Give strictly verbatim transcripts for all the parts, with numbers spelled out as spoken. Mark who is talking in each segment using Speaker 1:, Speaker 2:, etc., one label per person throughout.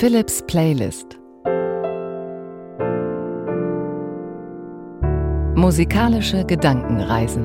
Speaker 1: Philips Playlist. Musikalische Gedankenreisen.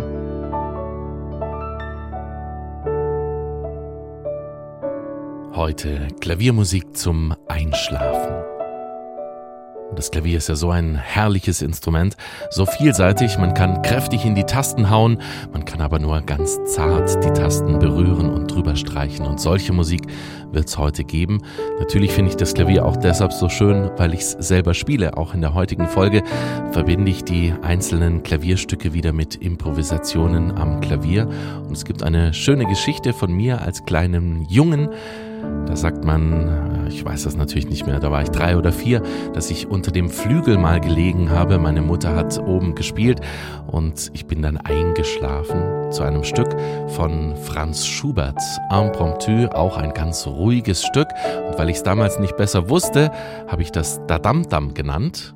Speaker 2: Heute Klaviermusik zum Einschlafen. Das Klavier ist ja so ein herrliches Instrument, so vielseitig, man kann kräftig in die Tasten hauen, man kann aber nur ganz zart die Tasten berühren und drüber streichen. Und solche Musik wird es heute geben. Natürlich finde ich das Klavier auch deshalb so schön, weil ich es selber spiele. Auch in der heutigen Folge verbinde ich die einzelnen Klavierstücke wieder mit Improvisationen am Klavier. Und es gibt eine schöne Geschichte von mir als kleinem Jungen. Da sagt man, ich weiß das natürlich nicht mehr, da war ich drei oder vier, dass ich unter dem Flügel mal gelegen habe. Meine Mutter hat oben gespielt und ich bin dann eingeschlafen zu einem Stück von Franz Schubert, Impromptu, auch ein ganz ruhiges Stück. Und weil ich es damals nicht besser wusste, habe ich das Da-Dam-Dam genannt.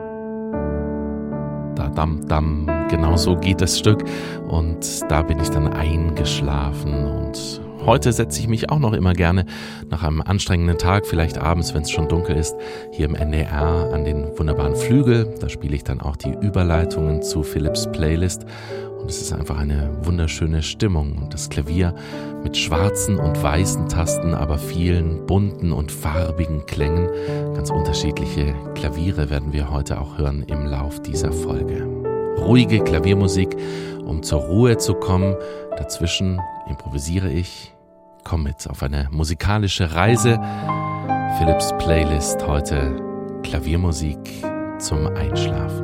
Speaker 2: Da-Dam-Dam, genau so geht das Stück. Und da bin ich dann eingeschlafen. Und heute setze ich mich auch noch immer gerne nach einem anstrengenden Tag, vielleicht abends, wenn es schon dunkel ist, hier im N D R an den wunderbaren Flügel. Da spiele ich dann auch die Überleitungen zu Philips Playlist. Und es ist einfach eine wunderschöne Stimmung. Und das Klavier mit schwarzen und weißen Tasten, aber vielen bunten und farbigen Klängen. Ganz unterschiedliche Klaviere werden wir heute auch hören im Lauf dieser Folge. Ruhige Klaviermusik, um zur Ruhe zu kommen. Dazwischen improvisiere ich. Komm mit auf eine musikalische Reise. Philips Playlist heute Klaviermusik zum Einschlafen.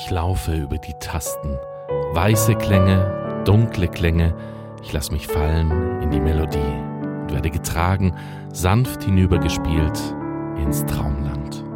Speaker 2: Ich laufe über die Tasten. Weiße Klänge, dunkle Klänge. Ich lass mich fallen in die Melodie und werde getragen, sanft hinübergespielt ins Traumland.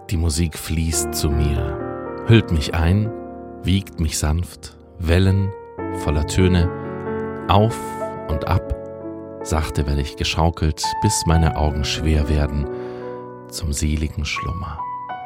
Speaker 2: Die Musik fließt zu mir, hüllt mich ein, wiegt mich sanft, Wellen voller Töne, auf und ab, sachte werde ich geschaukelt, bis meine Augen schwer werden zum seligen Schlummer.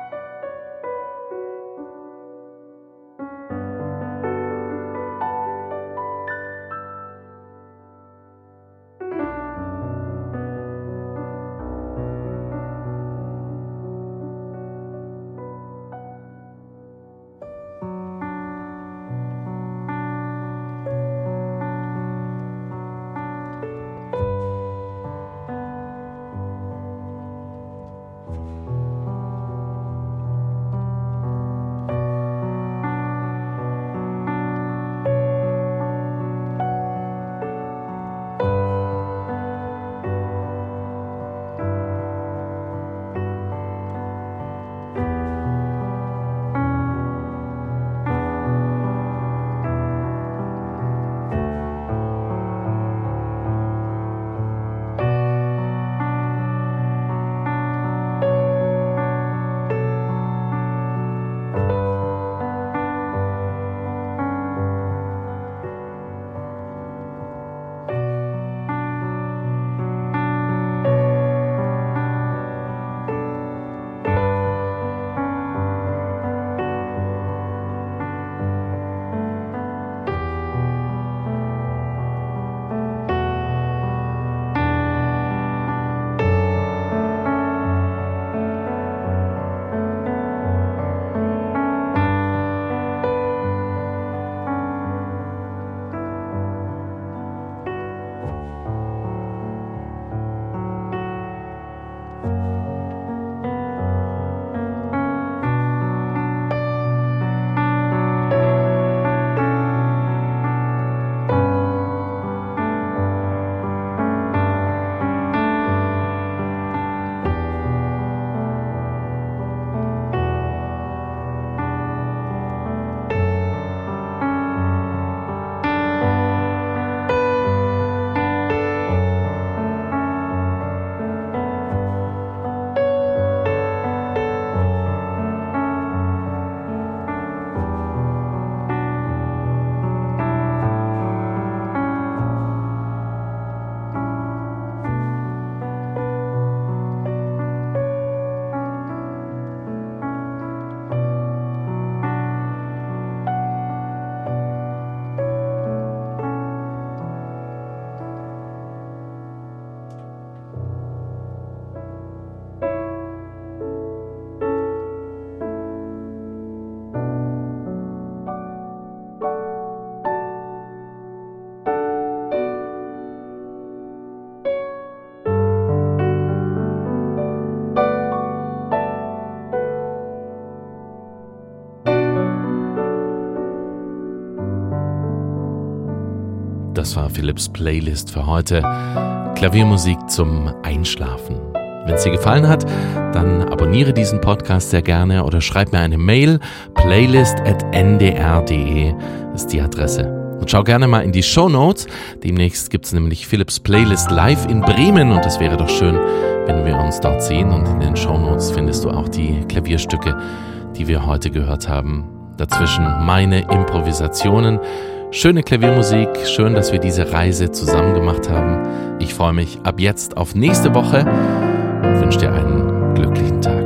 Speaker 2: Das war Philipps Playlist für heute. Klaviermusik zum Einschlafen. Wenn es dir gefallen hat, dann abonniere diesen Podcast sehr gerne oder schreib mir eine Mail. playlist at n d r punkt d e ist die Adresse. Und schau gerne mal in die Shownotes. Demnächst gibt es nämlich Philipps Playlist live in Bremen und es wäre doch schön, wenn wir uns dort sehen. Und in den Shownotes findest du auch die Klavierstücke, die wir heute gehört haben. Dazwischen meine Improvisationen. Schöne Klaviermusik, schön, dass wir diese Reise zusammen gemacht haben. Ich freue mich ab jetzt auf nächste Woche und wünsche dir einen glücklichen Tag.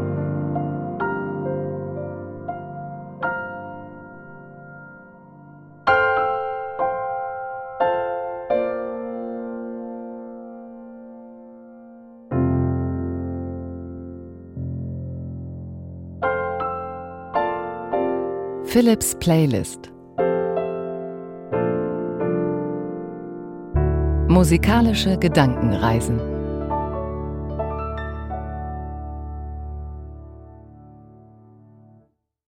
Speaker 1: Philipps Playlist. Musikalische Gedankenreisen.